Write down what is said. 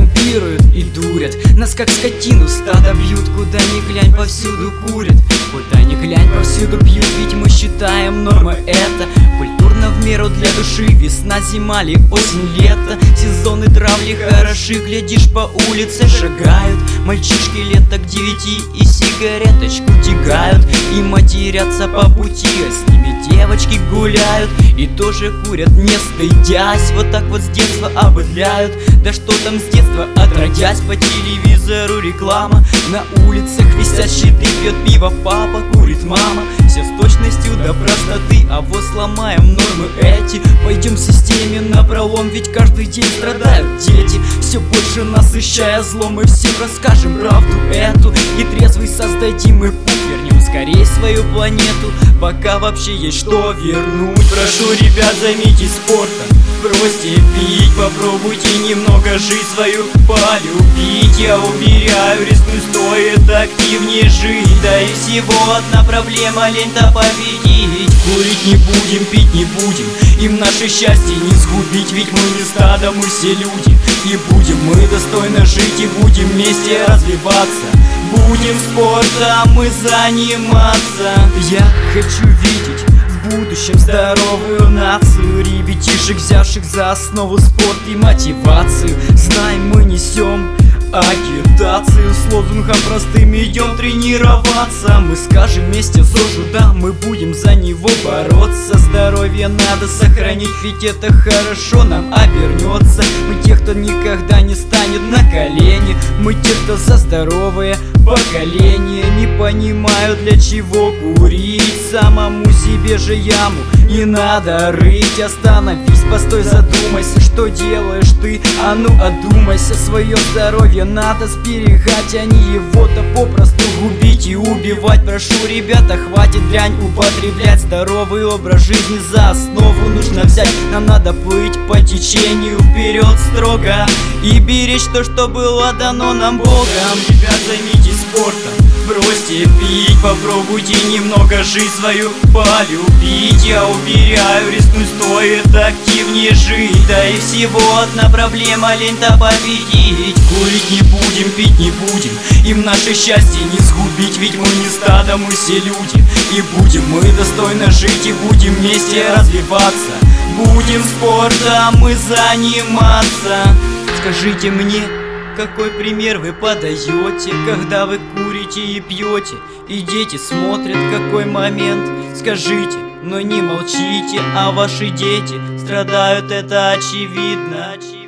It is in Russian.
коррумпируют и дурят. Нас как скотину стадо бьют, куда ни глянь, повсюду курят. Куда ни глянь, повсюду пьют, ведь мы считаем нормой это. Культурно в меру для души, весна, зима ли, осень, лето. Сезоны травли хороши, глядишь, по улице шагают мальчишки лет так 9 и сигареточку тягают. И матерятся по пути, а с ними девочки гуляют и тоже курят, не стыдясь. Вот так вот с детства обыдляют. Да что там с детства, отродясь, по телевизору реклама. На улицах висят щиты, пьет пиво папа, курит мама. Все с точностью до простоты, а вот сломаем нормы эти. Пойдем системе напролом, ведь каждый день страдают дети. Все больше насыщая злом, мы всем расскажем правду эту. И трезвый создадим и путь, вернем скорее свою планету, пока вообще есть что вернуть. Прошу, ребят, займитесь спортом, бросьте пить, попробуйте немного жизнь свою полюбить. Я уверяю, рискнуть стоит активнее жить. Да и всего одна проблема — лень-то победить. Курить не будем, пить не будем, им наше счастье не сгубить. Ведь мы не стадо, мы все люди. И будем мы достойно жить, и будем вместе развиваться. Будем спортом мы заниматься. Я хочу видеть в будущем здоровую нацию, ребятишек, взявших за основу спорт и мотивацию. Знаем, мы несем агитацию с лозунгом простым: идем тренироваться. Мы скажем вместе ЗОЖу да, мы будем за него бороться. Здоровье надо сохранить, ведь это хорошо нам обернется. Мы те, кто никогда не станет на колени. Мы те, кто за здоровое поколение. Не понимаю, для чего курить, самому себе же яму не надо рыть. Остановись, постой, задумайся, что делаешь ты. А ну одумайся, свое здоровье надо сберегать, а не его-то попросту губить и убивать. Прошу, ребята, хватит дрянь употреблять. Здоровый образ жизни за основу нужно взять. Нам надо плыть по течению вперед строго и беречь то, что было дано нам Богом. Ребят, займитесь спортом, бросьте пить, попробуйте немного жизнь свою полюбить. Я уверяю, рискнуть стоит активнее жить. Да и всего одна проблема — лень-то победить. Курить не будем, пить не будем, им наше счастье не сгубить. Ведь мы не стадо, мы все люди. И будем мы достойно жить, и будем вместе развиваться. Будем спортом мы заниматься. Скажите мне, какой пример вы подаете, когда вы курите и пьете, и дети смотрят, какой момент? Скажите, но не молчите, а ваши дети страдают, это очевидно.